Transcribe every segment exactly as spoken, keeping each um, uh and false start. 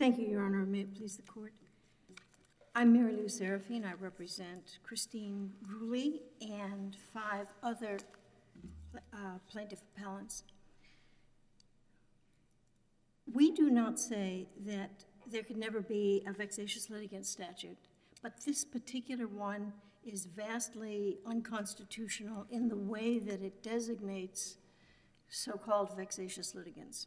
Thank you, Your Honor. May it please the Court. I'm Mary Lou Serafine. I represent Christine Ruley and five other uh, plaintiff appellants. We do not say that there could never be a vexatious litigant statute, but this particular one is vastly unconstitutional in the way that it designates so-called vexatious litigants.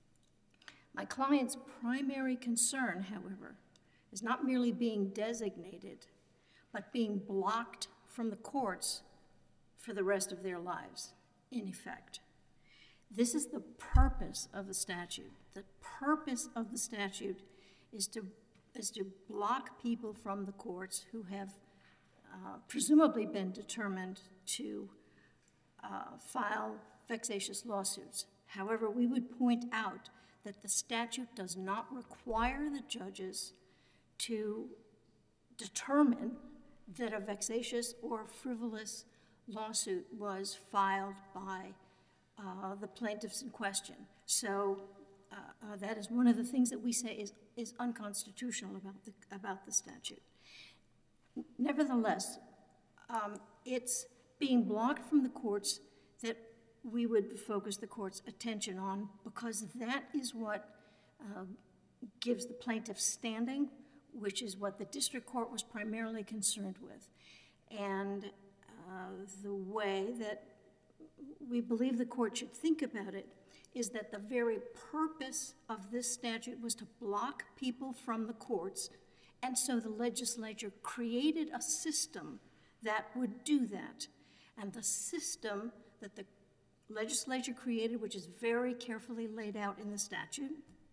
My client's primary concern, however, is not merely being designated, but being blocked from the courts for the rest of their lives, in effect. This is the purpose of the statute. The purpose of the statute is to, is to block people from the courts who have uh, presumably been determined to uh, file vexatious lawsuits. However, we would point out that the statute does not require the judges to determine that a vexatious or frivolous lawsuit was filed by uh, the plaintiffs in question. So uh, uh, that is one of the things that we say is, is unconstitutional about the, about the statute. Nevertheless, um, it's being blocked from the courts that we would focus the court's attention on, because that is what uh, gives the plaintiff standing, which is what the district court was primarily concerned with. And uh, the way that we believe the court should think about it is that the very purpose of this statute was to block people from the courts, and so the legislature created a system that would do that. And the system that the legislature created, which is very carefully laid out in the statute,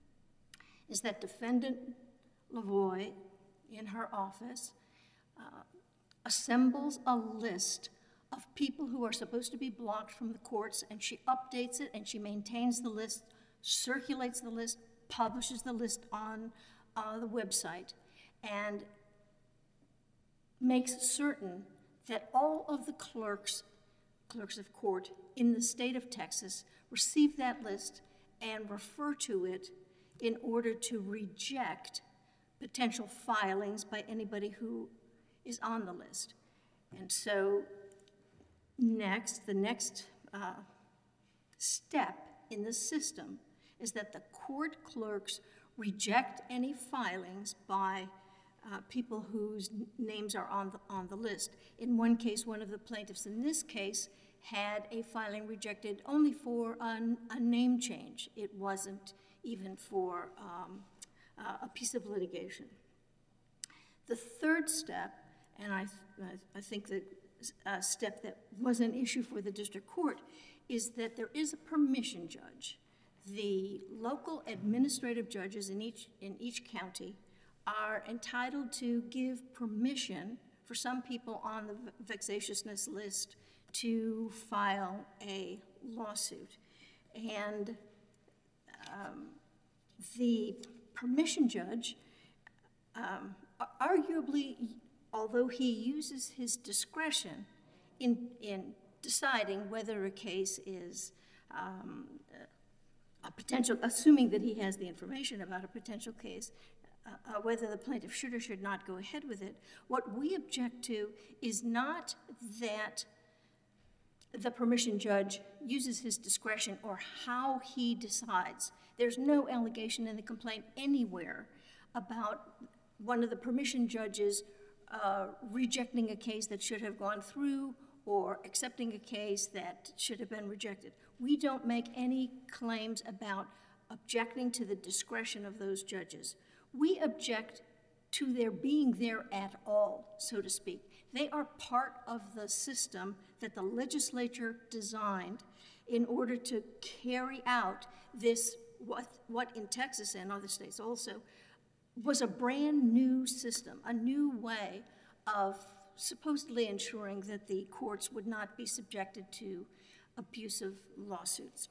is that defendant Lavoie, in her office, uh, assembles a list of people who are supposed to be blocked from the courts, and she updates it and she maintains the list, circulates the list, publishes the list on uh, the website, and makes certain that all of the clerks clerks of court in the state of Texas receive that list and refer to it in order to reject potential filings by anybody who is on the list. And so next, the next uh, step in the system is that the court clerks reject any filings by uh, people whose names are on the, on the list. In one case, one of the plaintiffs in this case had a filing rejected only for a, a name change. It wasn't even for um, uh, a piece of litigation. The third step, and I, I think the uh, step that was an issue for the district court, is that there is a permission judge. The local administrative judges in each, in each county are entitled to give permission for some people on the vexatiousness list to file a lawsuit. And um, the permission judge, um, arguably, although he uses his discretion in, in deciding whether a case is um, a potential, assuming that he has the information about a potential case, uh, uh, whether the plaintiff should or should not go ahead with it, what we object to is not that the permission judge uses his discretion or how he decides. There's no allegation in the complaint anywhere about one of the permission judges uh, rejecting a case that should have gone through or accepting a case that should have been rejected. We don't make any claims about objecting to the discretion of those judges. We object to their being there at all, so to speak. They are part of the system that the legislature designed in order to carry out this, what, what in Texas and other states also, was a brand new system, a new way of supposedly ensuring that the courts would not be subjected to abusive lawsuits.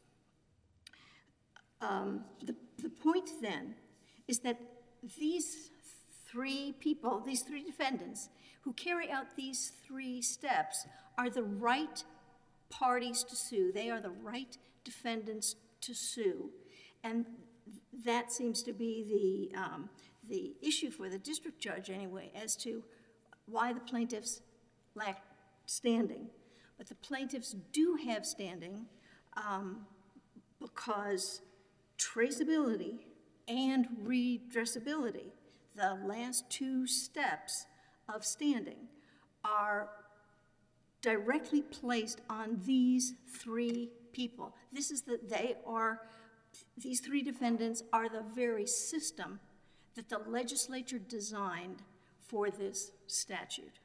Um, the, the point then is that these three people, these three defendants, who carry out these three steps are the right parties to sue. They are the right defendants to sue. And that seems to be the, um, the issue for the district judge anyway, as to why the plaintiffs lack standing. But the plaintiffs do have standing um, because traceability and redressability, the last two steps of standing, are directly placed on these three people. This is that they are, these three defendants are the very system that the legislature designed for this statute.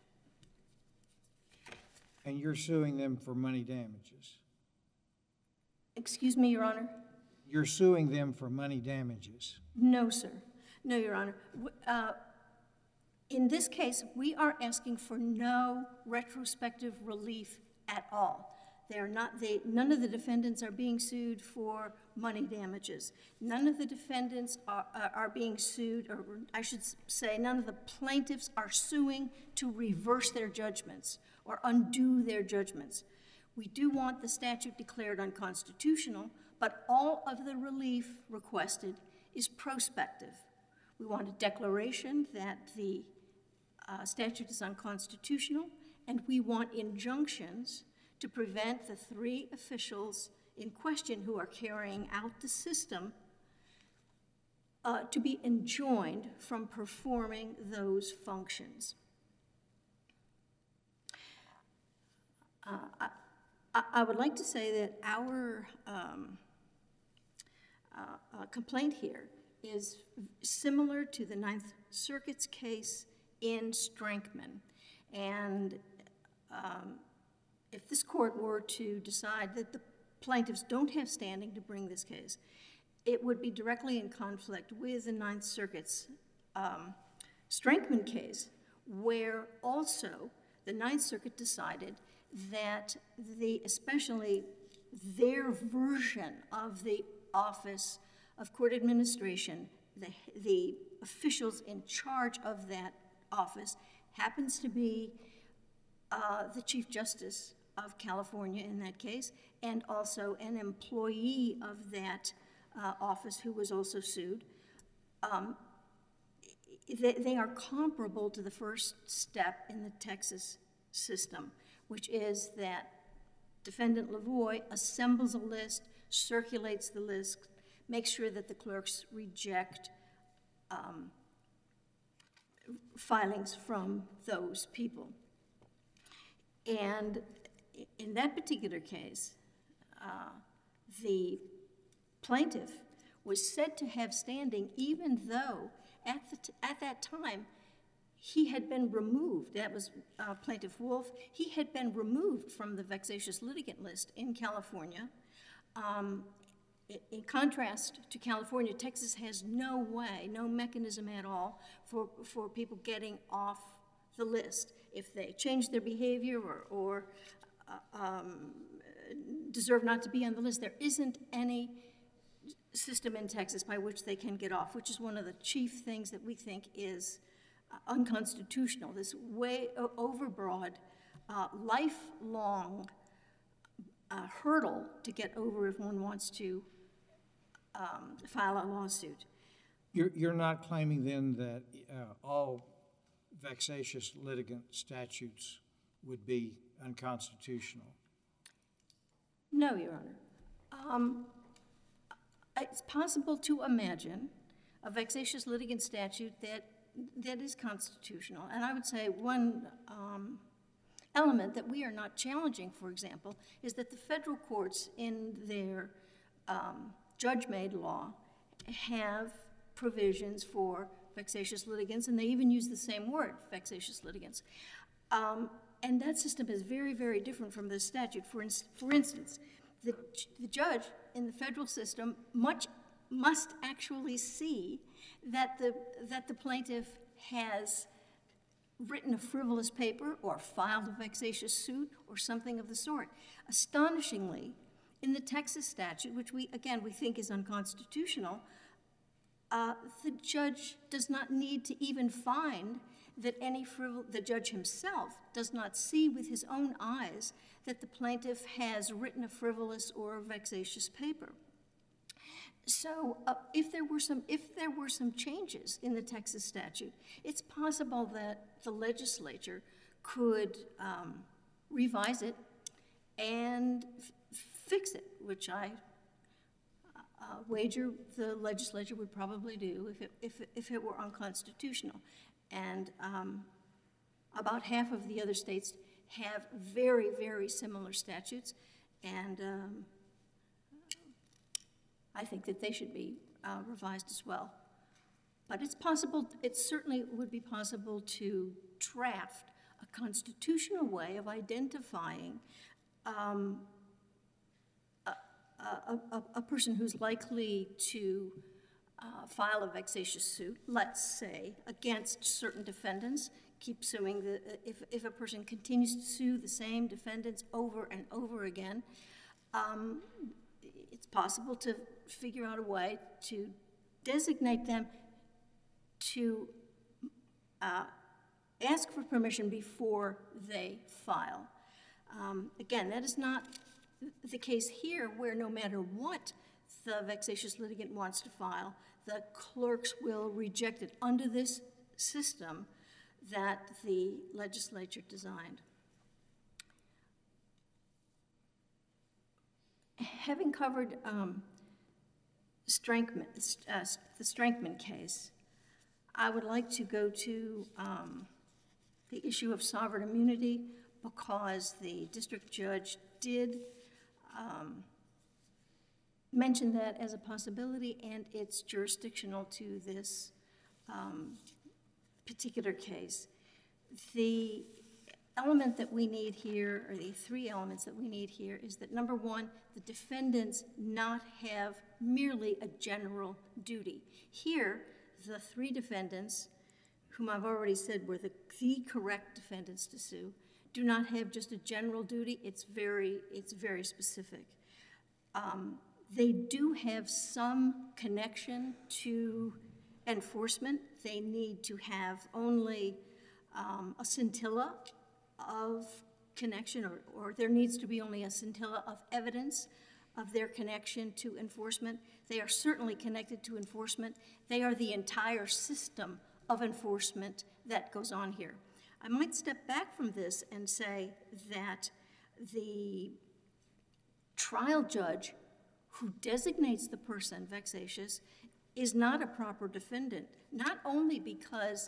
And you're suing them for money damages? Excuse me, Your Honor? You're suing them for money damages? No, sir. No, Your Honor. Uh, in this case, we are asking for no retrospective relief at all. They are not, they, none of the defendants are being sued for money damages. None of the defendants are, are, are being sued, or I should say, none of the plaintiffs are suing to reverse their judgments or undo their judgments. We do want the statute declared unconstitutional, but all of the relief requested is prospective. We want a declaration that the uh, statute is unconstitutional, and we want injunctions to prevent the three officials in question who are carrying out the system uh, to be enjoined from performing those functions. Uh, I, I would like to say that our um, uh, uh, complaint here is similar to the Ninth Circuit's case in Strankman. And um, if this court were to decide that the plaintiffs don't have standing to bring this case, it would be directly in conflict with the Ninth Circuit's um, Strankman case, where also the Ninth Circuit decided that the, especially their version of the Office of Court Administration, the, the officials in charge of that office happens to be uh, the Chief Justice of California in that case, and also an employee of that uh, office who was also sued. Um, they, they are comparable to the first step in the Texas system, which is that Defendant Lavoie assembles a list, circulates the list, makes sure that the clerks reject um, filings from those people. And in that particular case, uh, the plaintiff was said to have standing even though at, the t at that time he had been removed. That was uh, Plaintiff Wolf. He had been removed from the vexatious litigant list in California. Um, in contrast to California, Texas has no way, no mechanism at all for, for people getting off the list. If they change their behavior or, or uh, um, deserve not to be on the list, there isn't any system in Texas by which they can get off, which is one of the chief things that we think is uh, unconstitutional, this way overbroad, uh, lifelong uh, hurdle to get over if one wants to um, file a lawsuit. You're, you're not claiming then that uh, all vexatious litigant statutes would be unconstitutional? No, Your Honor. Um, it's possible to imagine a vexatious litigant statute that, that is constitutional. And I would say one um, element that we are not challenging, for example, is that the federal courts in their um, judge-made law have provisions for vexatious litigants, and they even use the same word, vexatious litigants. Um, and that system is very, very different from this statute. For, in, for instance, the, the judge in the federal system much must actually see that the, that the plaintiff has written a frivolous paper or filed a vexatious suit or something of the sort. Astonishingly, in the Texas statute, which we, again, we think is unconstitutional, uh, the judge does not need to even find that any frivol- the judge himself does not see with his own eyes that the plaintiff has written a frivolous or vexatious paper. So uh, if there were some, if there were some changes in the Texas statute, it's possible that the legislature could um, revise it and f- fix it, which I uh, wager the legislature would probably do if it, if it, if it were unconstitutional. And um, about half of the other states have very, very similar statutes, and um, I think that they should be uh, revised as well. But it's possible, it certainly would be possible to draft a constitutional way of identifying um, a, a, a, a person who's likely to uh, file a vexatious suit, let's say, against certain defendants, keep suing, the, if, if a person continues to sue the same defendants over and over again, um, it's possible to figure out a way to designate them to uh, ask for permission before they file. Um, again, that is not the case here, where no matter what the vexatious litigant wants to file, the clerks will reject it under this system that the legislature designed. Having covered um, Strankman, uh, the Strankman case, I would like to go to um, the issue of sovereign immunity, because the district judge did um, mention that as a possibility, and it's jurisdictional to this um, particular case. The element that we need here, or the three elements that we need here, is that number one, the defendants not have merely a general duty. Here, the three defendants, whom I've already said were the, the correct defendants to sue, do not have just a general duty. It's very, it's very specific. Um, they do have some connection to enforcement. They need to have only um, a scintilla of connection, or, or there needs to be only a scintilla of evidence of their connection to enforcement. They are certainly connected to enforcement. They are the entire system of enforcement that goes on here. I might step back from this and say that the trial judge who designates the person vexatious is not a proper defendant, not only because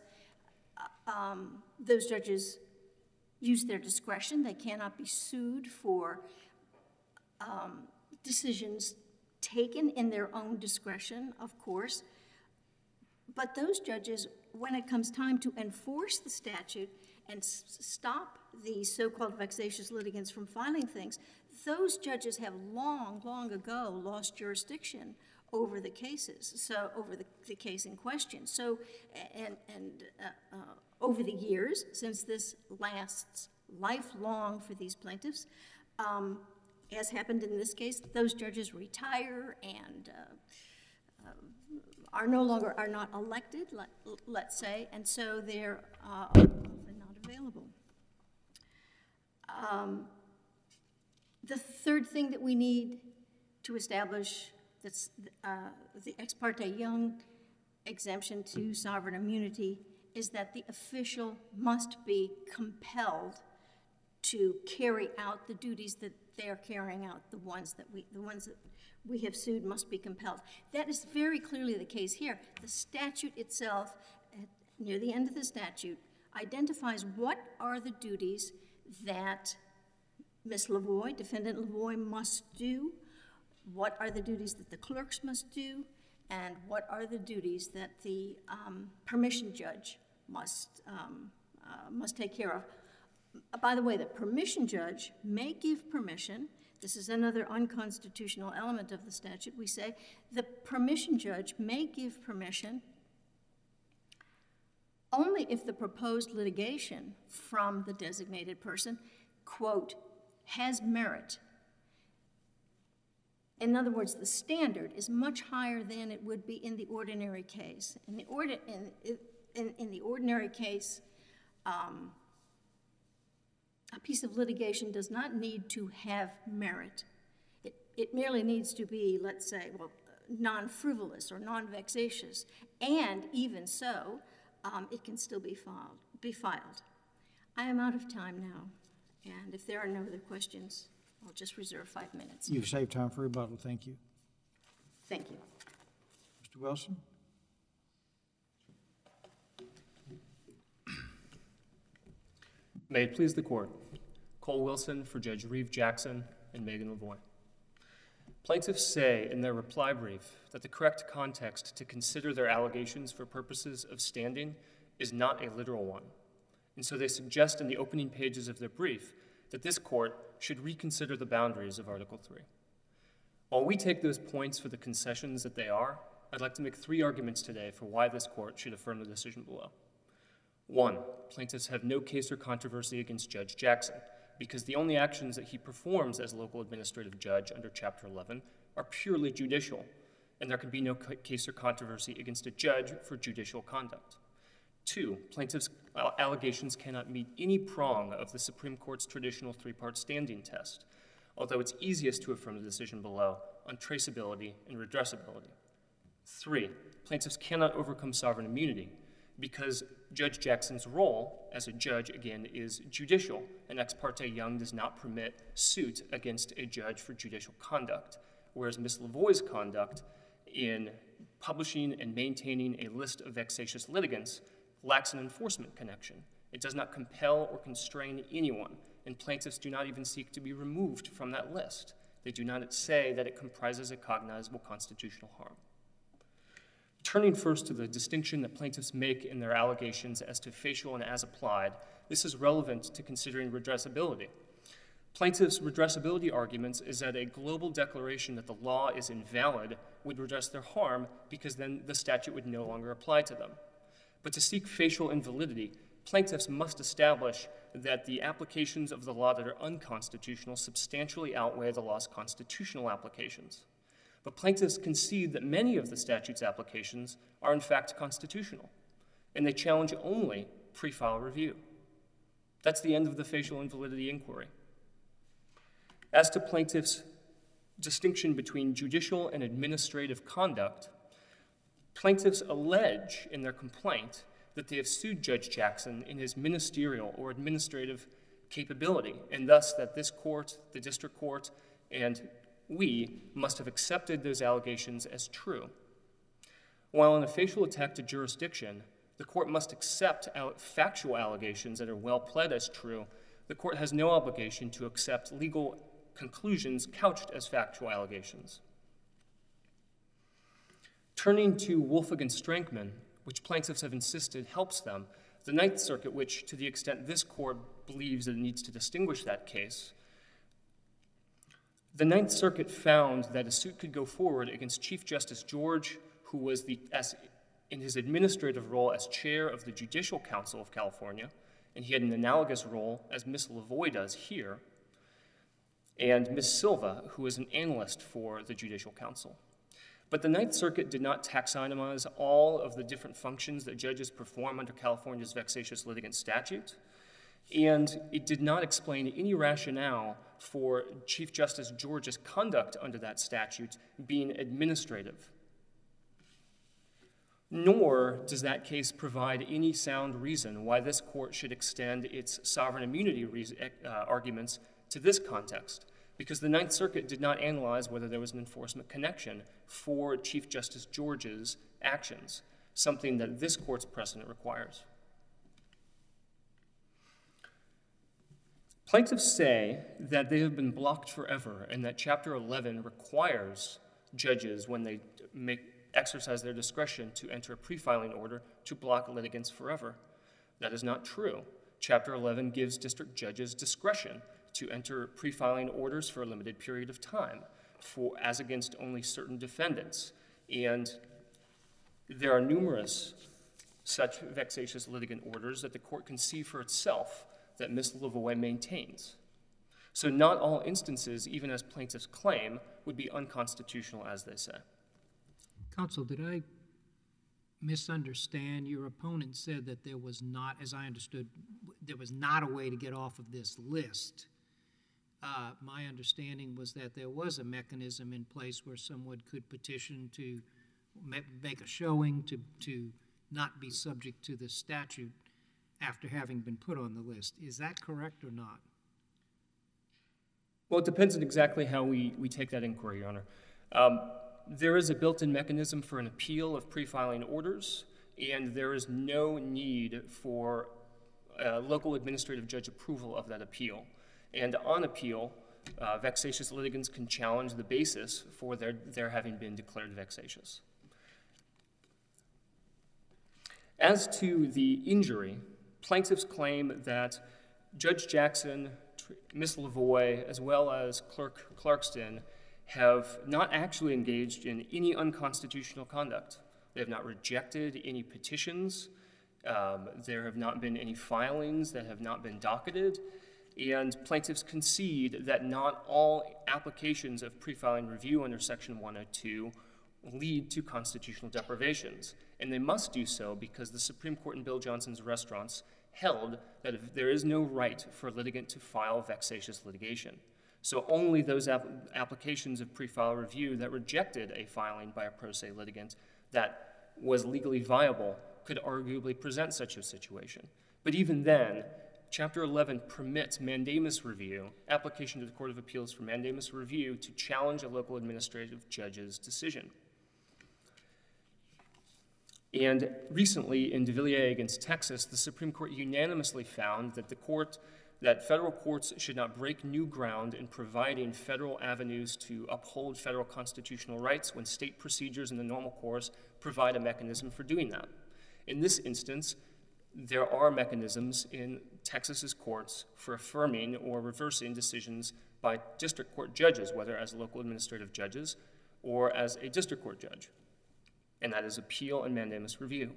um, those judges use their discretion. They cannot be sued for um, decisions taken in their own discretion, of course. But those judges, when it comes time to enforce the statute and s- stop the so-called vexatious litigants from filing things, those judges have long, long ago lost jurisdiction over the cases, so over the, the case in question. So, and, and uh, uh, over the years, since this lasts lifelong for these plaintiffs, um, as happened in this case, those judges retire and uh, uh, are no longer, are not elected, let, let's say, and so they're uh, often not available. Um, the third thing that we need to establish that's uh, the Ex parte Young exemption to sovereign immunity is that the official must be compelled to carry out the duties that they are carrying out. The ones that we, the ones that we have sued must be compelled. That is very clearly the case here. The statute itself, at, near the end of the statute, identifies what are the duties that Miz Lavoie, defendant Lavoie, must do, what are the duties that the clerks must do, and what are the duties that the um, permission judge must, um, uh, must take care of. Uh, by the way, the permission judge may give permission. This is another unconstitutional element of the statute. We say the permission judge may give permission only if the proposed litigation from the designated person, quote, has merit. In other words, the standard is much higher than it would be in the ordinary case. In the, ordi in, in, in the ordinary case, um, a piece of litigation does not need to have merit. It, it merely needs to be, let's say, well, non-frivolous or non-vexatious, and even so, um, it can still be filed, be filed. I am out of time now, and if there are no other questions, I'll just reserve five minutes. You've saved time for rebuttal. Thank you. Thank you. Mister Wilson? May it please the Court. Cole Wilson for Judge Reeve Jackson and Megan Lavoie. Plaintiffs say in their reply brief that the correct context to consider their allegations for purposes of standing is not a literal one. And so they suggest in the opening pages of their brief that this Court should reconsider the boundaries of Article three. While we take those points for the concessions that they are, I'd like to make three arguments today for why this Court should affirm the decision below. One, plaintiffs have no case or controversy against Judge Jackson because the only actions that he performs as local administrative judge under Chapter eleven are purely judicial, and there can be no case or controversy against a judge for judicial conduct. Two, plaintiffs' allegations cannot meet any prong of the Supreme Court's traditional three-part standing test, although it's easiest to affirm the decision below on traceability and redressability. Three, plaintiffs cannot overcome sovereign immunity because Judge Jackson's role as a judge, again, is judicial, and Ex parte Young does not permit suit against a judge for judicial conduct, whereas Miz Lavoie's conduct in publishing and maintaining a list of vexatious litigants lacks an enforcement connection. It does not compel or constrain anyone, and plaintiffs do not even seek to be removed from that list. They do not say that it comprises a cognizable constitutional harm. Turning first to the distinction that plaintiffs make in their allegations as to facial and as applied, this is relevant to considering redressability. Plaintiffs' redressability arguments is that a global declaration that the law is invalid would redress their harm because then the statute would no longer apply to them. But to seek facial invalidity, plaintiffs must establish that the applications of the law that are unconstitutional substantially outweigh the law's constitutional applications. But plaintiffs concede that many of the statute's applications are in fact constitutional, and they challenge only pre-file review. That's the end of the facial invalidity inquiry. As to plaintiffs' distinction between judicial and administrative conduct, plaintiffs allege in their complaint that they have sued Judge Jackson in his ministerial or administrative capability, and thus that this court, the district court, and we must have accepted those allegations as true. While in a facial attack to jurisdiction, the court must accept factual allegations that are well pled as true. The court has no obligation to accept legal conclusions couched as factual allegations. Turning to Wolf against Strankman, which plaintiffs have insisted helps them, the Ninth Circuit, which to the extent this court believes that it needs to distinguish that case, the Ninth Circuit found that a suit could go forward against Chief Justice George, who was the, as, in his administrative role as chair of the Judicial Council of California, and he had an analogous role as Miz Lavoie does here, and Miz Silva, who is an analyst for the Judicial Council. But the Ninth Circuit did not taxonomize all of the different functions that judges perform under California's vexatious litigant statute, and it did not explain any rationale for Chief Justice George's conduct under that statute being administrative. Nor does that case provide any sound reason why this court should extend its sovereign immunity reason, uh, arguments to this context, because the Ninth Circuit did not analyze whether there was an enforcement connection for Chief Justice George's actions, something that this court's precedent requires. Plaintiffs say that they have been blocked forever and that Chapter eleven requires judges, when they make, exercise their discretion to enter a pre-filing order, to block litigants forever. That is not true. Chapter eleven gives district judges discretion to enter pre-filing orders for a limited period of time, for, as against only certain defendants. And there are numerous such vexatious litigant orders that the court can see for itself that Miz Lavoie maintains. So not all instances, even as plaintiffs claim, would be unconstitutional, as they say. Counsel, did I misunderstand? Your opponent said that there was not, as I understood, there was not a way to get off of this list. uh, my understanding was that there was a mechanism in place where someone could petition to ma- make a showing to, to not be subject to the statute after having been put on the list. Is that correct or not? Well, it depends on exactly how we, we take that inquiry, Your Honor. Um, there is a built-in mechanism for an appeal of pre-filing orders, and there is no need for uh, local administrative judge approval of that appeal. And on appeal, uh, vexatious litigants can challenge the basis for their, their having been declared vexatious. As to the injury, plaintiffs claim that Judge Jackson, Miz Lavoie, as well as Clerk Clarkston have not actually engaged in any unconstitutional conduct. They have not rejected any petitions. Um, there have not been any filings that have not been docketed. And plaintiffs concede that not all applications of pre-filing review under Section one oh two lead to constitutional deprivations. And they must do so because the Supreme Court in Bill Johnson's Restaurants held that if there is no right for a litigant to file vexatious litigation. So only those ap- applications of pre-file review that rejected a filing by a pro se litigant that was legally viable could arguably present such a situation. But even then, Chapter eleven permits mandamus review, application to the Court of Appeals for mandamus review, to challenge a local administrative judge's decision. And recently, in DeVilliers against Texas, the Supreme Court unanimously found that the court, that federal courts should not break new ground in providing federal avenues to uphold federal constitutional rights when state procedures in the normal course provide a mechanism for doing that. In this instance, there are mechanisms in Texas's courts for affirming or reversing decisions by district court judges, whether as local administrative judges or as a district court judge, and that is appeal and mandamus review.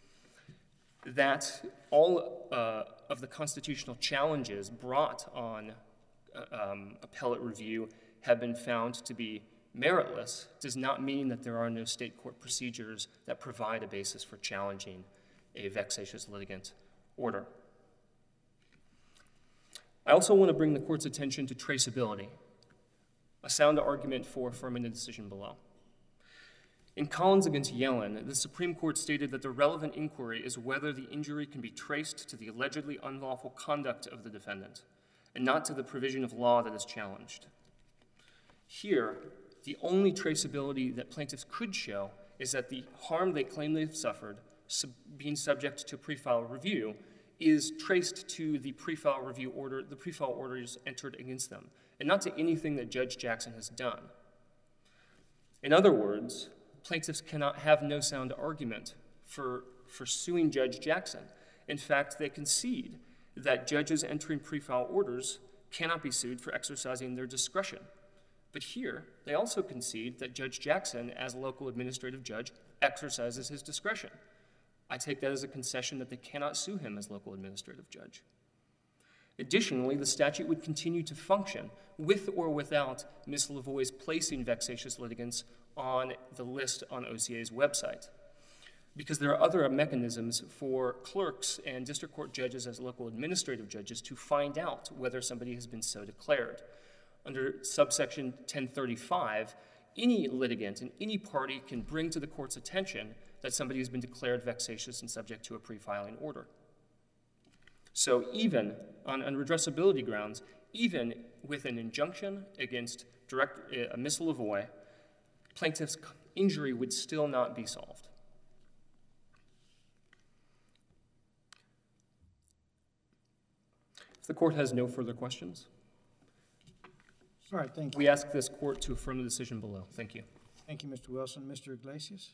That all uh, of the constitutional challenges brought on uh, um, appellate review have been found to be meritless does not mean that there are no state court procedures that provide a basis for challenging a vexatious litigant order. I also want to bring the court's attention to traceability, a sound argument for affirming the decision below. In Collins against Yellen, the Supreme Court stated that the relevant inquiry is whether the injury can be traced to the allegedly unlawful conduct of the defendant, and not to the provision of law that is challenged. Here, the only traceability that plaintiffs could show is that the harm they claim they've suffered, sub- being subject to pre-file review, is traced to the pre-file review order, the pre-file orders entered against them, and not to anything that Judge Jackson has done. In other words, plaintiffs cannot have no sound argument for, for suing Judge Jackson. In fact, they concede that judges entering pre-file orders cannot be sued for exercising their discretion. But here, they also concede that Judge Jackson, as a local administrative judge, exercises his discretion. I take that as a concession that they cannot sue him as local administrative judge. Additionally, the statute would continue to function with or without Miz Lavoie's placing vexatious litigants on the list on O C A's website, because there are other mechanisms for clerks and district court judges as local administrative judges to find out whether somebody has been so declared. Under subsection ten thirty-five, any litigant and any party can bring to the court's attention that somebody has been declared vexatious and subject to a pre-filing order. So even on unredressability grounds, even with an injunction against direct, uh, Miz Lavoie, plaintiff's injury would still not be solved. If the court has no further questions, All right, thank you. we ask this court to affirm the decision below. Thank you. Thank you, Mister Wilson. Mister Iglesias?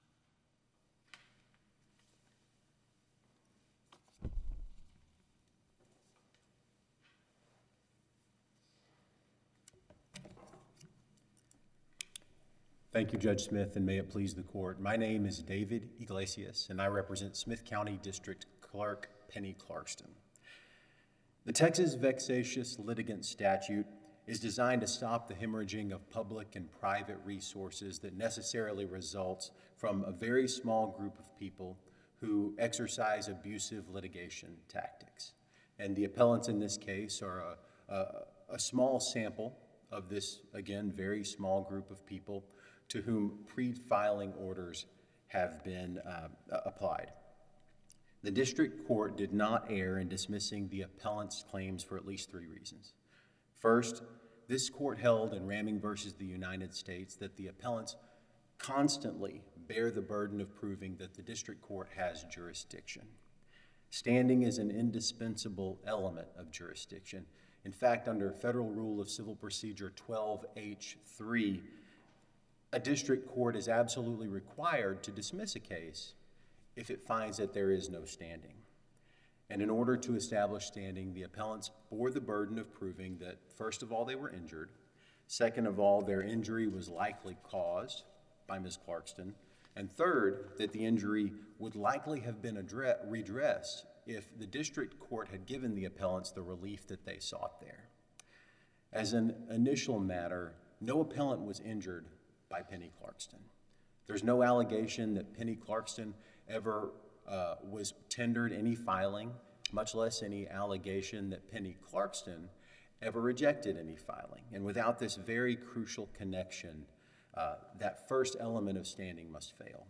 Thank you, Judge Smith, and may it please the court. My name is David Iglesias, and I represent Smith County District Clerk Penny Clarkston. The Texas Vexatious Litigant Statute is designed to stop the hemorrhaging of public and private resources that necessarily results from a very small group of people who exercise abusive litigation tactics. And the appellants in this case are a, a, a small sample of this, again, very small group of people to whom pre-filing orders have been uh, applied. The district court did not err in dismissing the appellant's claims for at least three reasons. First, this court held in Ramming versus the United States that the appellants constantly bear the burden of proving that the district court has jurisdiction. Standing is an indispensable element of jurisdiction. In fact, under Federal Rule of Civil Procedure twelve H three, a district court is absolutely required to dismiss a case if it finds that there is no standing. And in order to establish standing, the appellants bore the burden of proving that, first of all, they were injured, second of all, their injury was likely caused by Miz Clarkston, and third, that the injury would likely have been address, redressed if the district court had given the appellants the relief that they sought there. As an initial matter, no appellant was injured by Penny Clarkston. There's no allegation that Penny Clarkston ever uh, was tendered any filing, much less any allegation that Penny Clarkston ever rejected any filing. And without this very crucial connection, uh, that first element of standing must fail.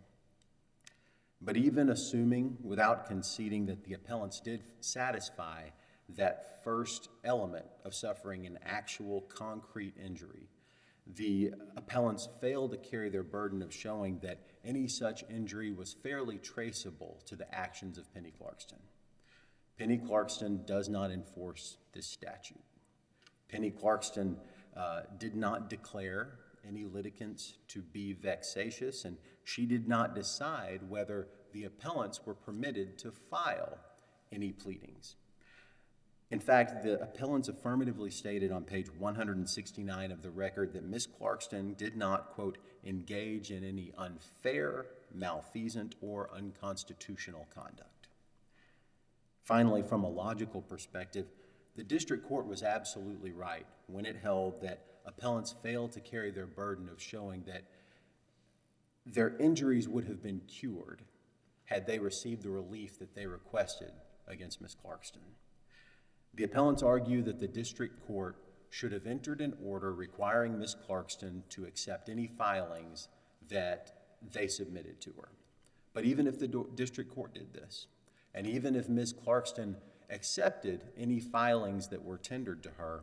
But even assuming, without conceding, that the appellants did satisfy that first element of suffering an actual concrete injury, the appellants failed to carry their burden of showing that any such injury was fairly traceable to the actions of Penny Clarkston. Penny Clarkston does not enforce this statute. Penny Clarkston uh, did not declare any litigants to be vexatious, and she did not decide whether the appellants were permitted to file any pleadings. In fact, the appellants affirmatively stated on page one hundred sixty-nine of the record that Miz Clarkston did not, quote, engage in any unfair, malfeasant, or unconstitutional conduct. Finally, from a logical perspective, the district court was absolutely right when it held that appellants failed to carry their burden of showing that their injuries would have been cured had they received the relief that they requested against Miz Clarkston. The appellants argue that the district court should have entered an order requiring Miz Clarkston to accept any filings that they submitted to her. But even if the do- district court did this, and even if Miz Clarkston accepted any filings that were tendered to her,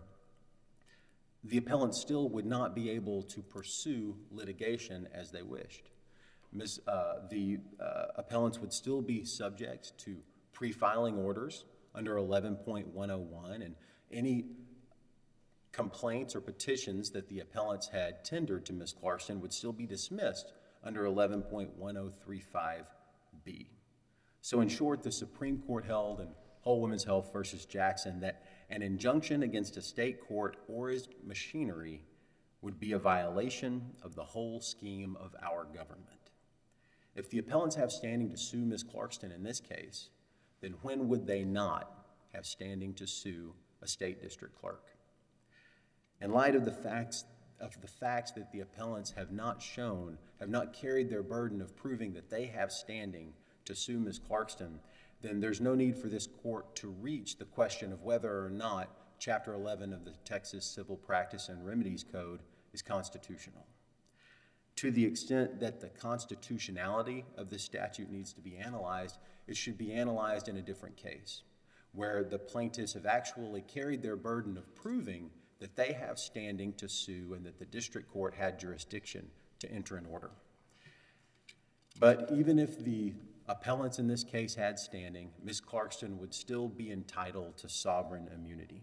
the appellants still would not be able to pursue litigation as they wished. Miz, uh, the uh, appellants would still be subject to pre-filing orders under eleven point one oh one, and any complaints or petitions that the appellants had tendered to Miz Clarkston would still be dismissed under eleven point one oh three five B. So in short, the Supreme Court held in Whole Women's Health versus Jackson that an injunction against a state court or its machinery would be a violation of the whole scheme of our government. If the appellants have standing to sue Miz Clarkston in this case, then when would they not have standing to sue a state district clerk? In light of the facts of the facts that the appellants have not shown, have not carried their burden of proving that they have standing to sue Miz Clarkston, then there's no need for this court to reach the question of whether or not Chapter eleven of the Texas Civil Practice and Remedies Code is constitutional. To the extent that the constitutionality of this statute needs to be analyzed, it should be analyzed in a different case, where the plaintiffs have actually carried their burden of proving that they have standing to sue and that the district court had jurisdiction to enter an order. But even if the appellants in this case had standing, Miz Clarkston would still be entitled to sovereign immunity.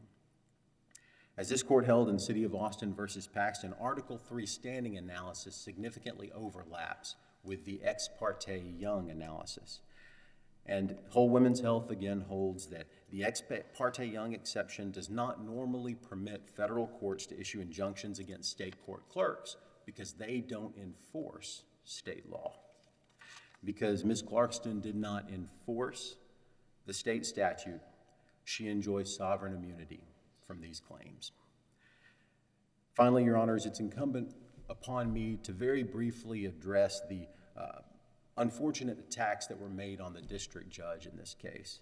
As this court held in City of Austin versus Paxton, Article three standing analysis significantly overlaps with the Ex parte Young analysis. And Whole Women's Health again holds that the Ex parte Young exception does not normally permit federal courts to issue injunctions against state court clerks because they don't enforce state law. Because Miz Clarkston did not enforce the state statute, she enjoys sovereign immunity from these claims. Finally, Your Honors, it's incumbent upon me to very briefly address the uh, unfortunate attacks that were made on the district judge in this case.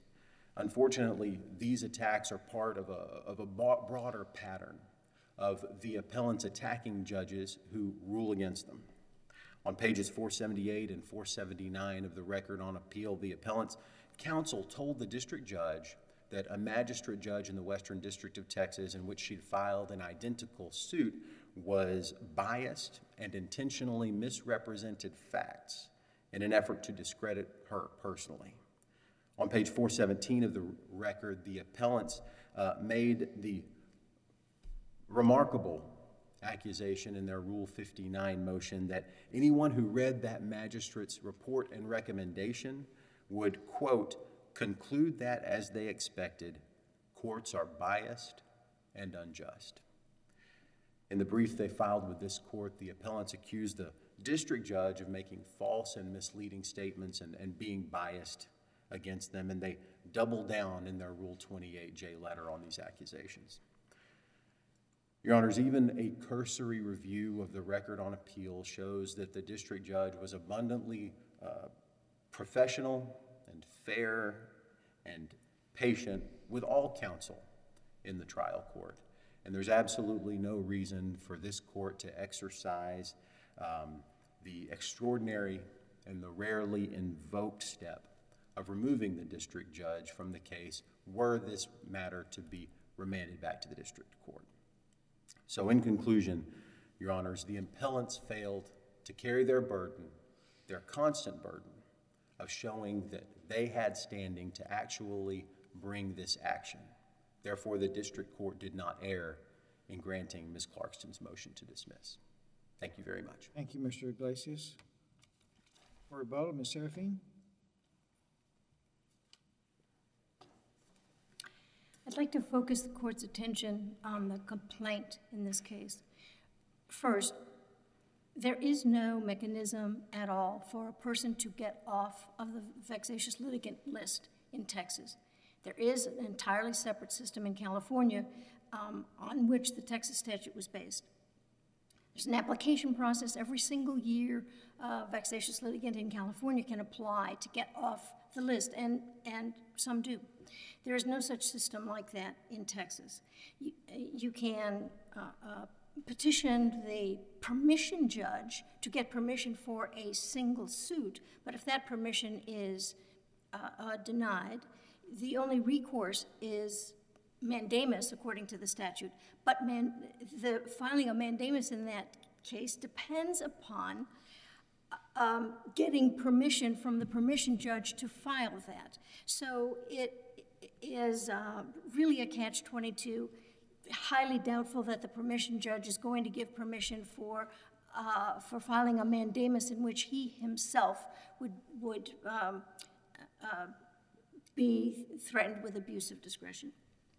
Unfortunately, these attacks are part of a, of a broader pattern of the appellants attacking judges who rule against them. On pages four seventy-eight and four seventy-nine of the record on appeal, the appellant's counsel told the district judge that a magistrate judge in the Western District of Texas in which she'd filed an identical suit was biased and intentionally misrepresented facts in an effort to discredit her personally. On page four seventeen of the record, the appellants uh, made the remarkable accusation in their Rule fifty-nine motion that anyone who read that magistrate's report and recommendation would, quote, conclude that, as they expected, courts are biased and unjust. In the brief they filed with this court, the appellants accused the district judge of making false and misleading statements and, and being biased against them, and they doubled down in their Rule twenty-eight J letter on these accusations. Your Honors, even a cursory review of the record on appeal shows that the district judge was abundantly uh, professional and fair and patient with all counsel in the trial court. And there's absolutely no reason for this court to exercise um, the extraordinary and the rarely invoked step of removing the district judge from the case were this matter to be remanded back to the district court. So in conclusion, Your Honors, the appellants failed to carry their burden, their constant burden, of showing that they had standing to actually bring this action. Therefore, the district court did not err in granting Miz Clarkston's motion to dismiss. Thank you very much. Thank you, Mister Iglesias. For rebuttal, Miz Serafine. I'd like to focus the court's attention on the complaint in this case. First, there is no mechanism at all for a person to get off of the vexatious litigant list in Texas. There is an entirely separate system in California um, on which the Texas statute was based. There's an application process every single year. A vexatious litigant in California can apply to get off the list, and, and some do. There is no such system like that in Texas. You, you can uh, uh, petition the permission judge to get permission for a single suit, but if that permission is uh, uh, denied, the only recourse is mandamus, according to the statute. But man, the filing of mandamus in that case depends upon um, getting permission from the permission judge to file that. So it is uh, really a catch twenty-two. Highly doubtful that the permission judge is going to give permission for uh, for filing a mandamus in which he himself would would um, uh, be threatened with abuse of discretion.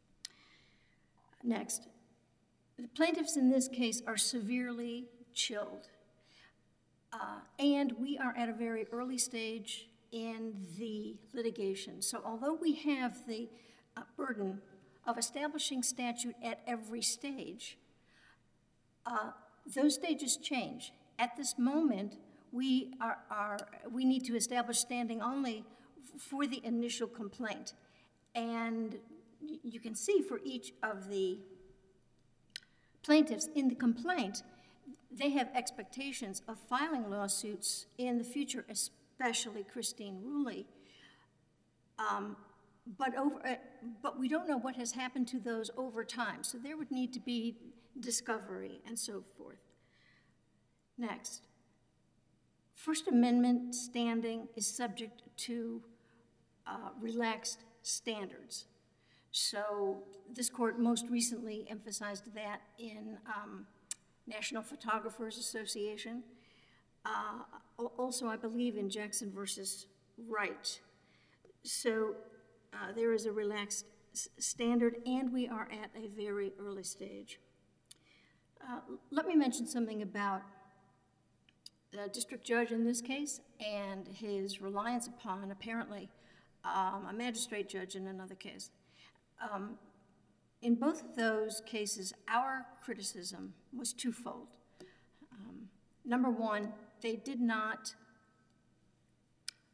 Next, the plaintiffs in this case are severely chilled, uh, and we are at a very early stage in the litigation. So although we have the uh, burden of establishing statute at every stage, uh, those stages change. At this moment, we are, are we need to establish standing only for the initial complaint. And you can see for each of the plaintiffs in the complaint, they have expectations of filing lawsuits in the future, especially Christine Ruley. Um, but, over, uh, but we don't know what has happened to those over time, so there would need to be discovery and so forth. Next, First Amendment standing is subject to uh, relaxed standards. So this court most recently emphasized that in um, National Photographers Association. Uh, also, I believe in Jackson versus Wright. So uh, there is a relaxed s standard, and we are at a very early stage. Uh, let me mention something about the district judge in this case and his reliance upon, apparently, um, a magistrate judge in another case. Um, in both of those cases, our criticism was twofold. Um, number one, they did not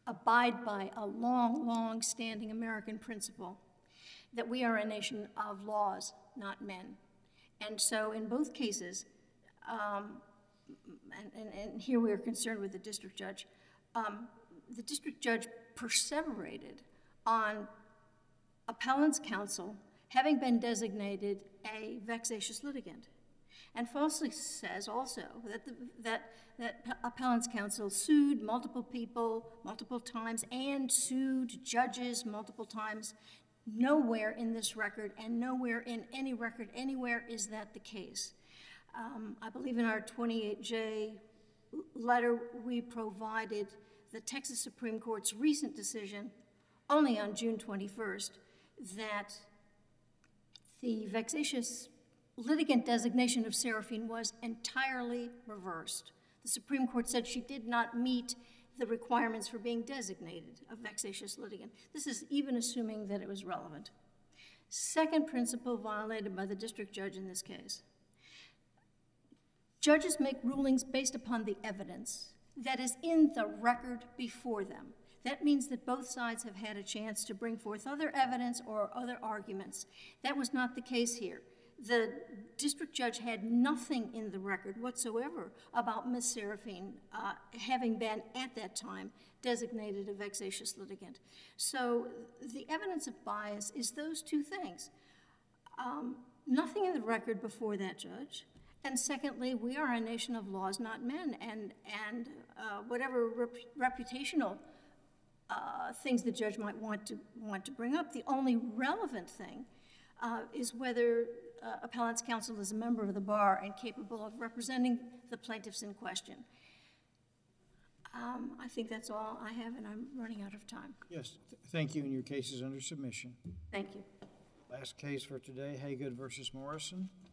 abide by a long, long-standing American principle that we are a nation of laws, not men. And so in both cases, um, and, and, and here we are concerned with the district judge, um, the district judge perseverated on appellant's counsel having been designated a vexatious litigant, and falsely says also that, the, that, that appellant's counsel sued multiple people multiple times and sued judges multiple times. Nowhere in this record and nowhere in any record anywhere is that the case. Um, I believe in our twenty-eight J letter we provided the Texas Supreme Court's recent decision only on June twenty-first that the vexatious litigant designation of Seraphine was entirely reversed. The Supreme Court said she did not meet the requirements for being designated a vexatious litigant. This is even assuming that it was relevant. Second principle violated by the district judge in this case. Judges make rulings based upon the evidence that is in the record before them. That means that both sides have had a chance to bring forth other evidence or other arguments. That was not the case here. The district judge had nothing in the record whatsoever about Miz Seraphine uh, having been, at that time, designated a vexatious litigant. So the evidence of bias is those two things. Um, nothing in the record before that judge, and secondly, we are a nation of laws, not men, and, and uh, whatever rep reputational uh, things the judge might want to, want to bring up, the only relevant thing uh, is whether Uh, appellant's counsel is a member of the bar and capable of representing the plaintiffs in question. Um, I think that's all I have, and I'm running out of time. Yes, th thank you, and your case is under submission. Thank you. Last case for today, Haygood versus Morrison.